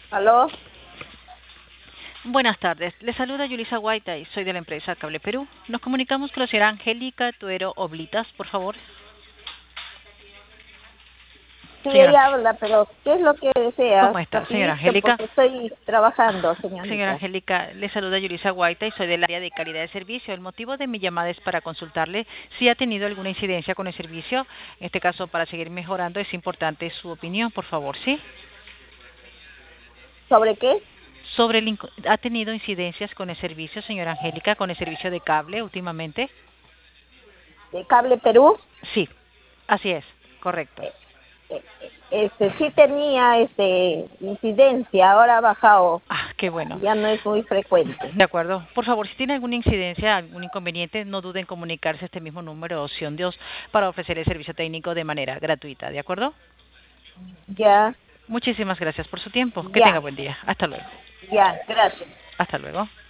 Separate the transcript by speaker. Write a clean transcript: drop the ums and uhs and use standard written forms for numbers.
Speaker 1: ¿Aló?
Speaker 2: Buenas tardes, le saluda Yulisa Guaita y soy de la empresa Cable Perú. Nos comunicamos con la señora Angélica Tuero Oblitas, por favor.
Speaker 1: Sí,
Speaker 2: Señora,
Speaker 1: ella habla, pero ¿qué es lo que desea?
Speaker 2: ¿cómo está? Señora
Speaker 1: Rapidito,
Speaker 2: Angélica.
Speaker 1: porque estoy trabajando,
Speaker 2: Señora
Speaker 1: señorita.
Speaker 2: Angélica, le saluda Yulisa Guaita y soy del área de calidad de servicio. El motivo de mi llamada es para consultarle si ha tenido alguna incidencia con el servicio. En este caso, para seguir mejorando, es importante su opinión, por favor, ¿sí?
Speaker 1: ¿Sobre qué?
Speaker 2: ¿Ha tenido incidencias con el servicio, señora Angélica, con el servicio de cable últimamente?
Speaker 1: ¿De Cable Perú?
Speaker 2: Sí, así es, correcto.
Speaker 1: Sí tenía incidencia, ahora ha bajado,
Speaker 2: Ah, qué bueno.
Speaker 1: ya no es muy frecuente.
Speaker 2: De acuerdo. Por favor, si tiene alguna incidencia, algún inconveniente, no duden en comunicarse a este mismo número Opción Dios para ofrecer el servicio técnico de manera gratuita. ¿De acuerdo?
Speaker 1: Ya,
Speaker 2: Muchísimas gracias por su tiempo. Que tenga
Speaker 1: ya,
Speaker 2: buen día. Hasta luego.
Speaker 1: ya, gracias.
Speaker 2: Hasta luego.